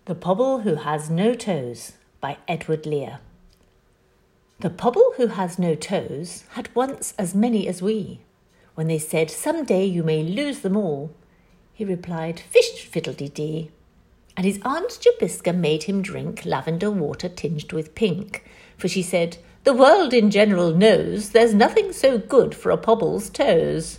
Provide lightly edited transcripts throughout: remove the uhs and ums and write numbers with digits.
The Pobble Who Has No Toes by Edward Lear. The Pobble who has no toes had once as many as we. When they said, "Some day you may lose them all," he replied, "Fish, fiddle-dee-dee." And his Aunt Jobiska made him drink lavender water tinged with pink, for she said, "The world in general knows there's nothing so good for a Pobble's toes."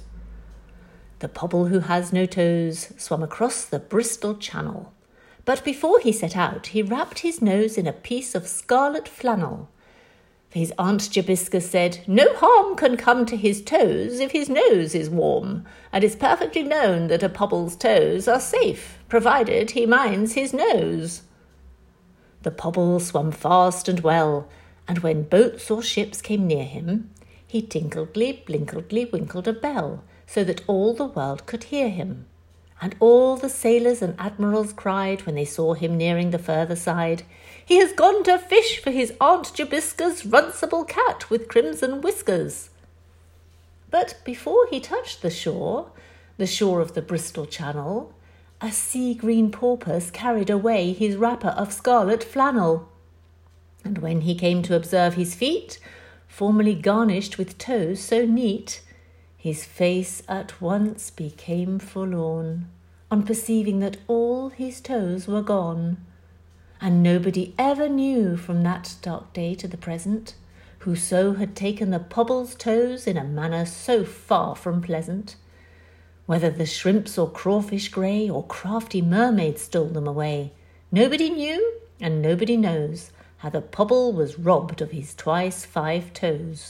The Pobble who has no toes swam across the Bristol Channel. But before he set out, he wrapped his nose in a piece of scarlet flannel. For his Aunt Jobiska said, "No harm can come to his toes if his nose is warm, and it's perfectly known that a Pobble's toes are safe, provided he minds his nose." The Pobble swam fast and well, and when boats or ships came near him, he tinkledly, blinkedly winkled a bell, so that all the world could hear him. And all the sailors and admirals cried when they saw him nearing the further side, "He has gone to fish for his Aunt Jobiska's runcible cat with crimson whiskers." But before he touched the shore of the Bristol Channel, a sea-green porpoise carried away his wrapper of scarlet flannel. And when he came to observe his feet, formerly garnished with toes so neat, his face at once became forlorn, on perceiving that all his toes were gone. And nobody ever knew from that dark day to the present, whoso had taken the Pobble's toes in a manner so far from pleasant. Whether the shrimps or crawfish grey or crafty mermaids stole them away, nobody knew and nobody knows how the Pobble was robbed of his twice 5 toes.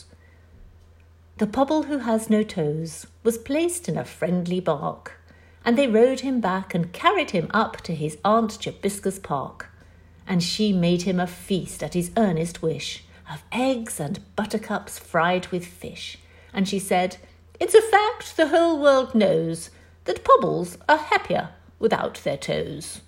The Pobble who has no toes was placed in a friendly bark, and they rowed him back and carried him up to his Aunt Jobiska's park, and she made him a feast at his earnest wish of eggs and buttercups fried with fish, and she said, "It's a fact the whole world knows that Pobbles are happier without their toes."